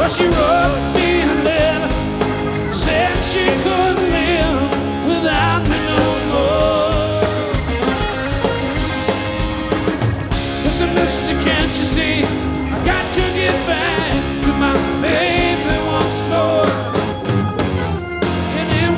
Well, she wrote me a letter, said she couldn't live without me no more. Listen, mister, can't you see? I got to get back to my baby.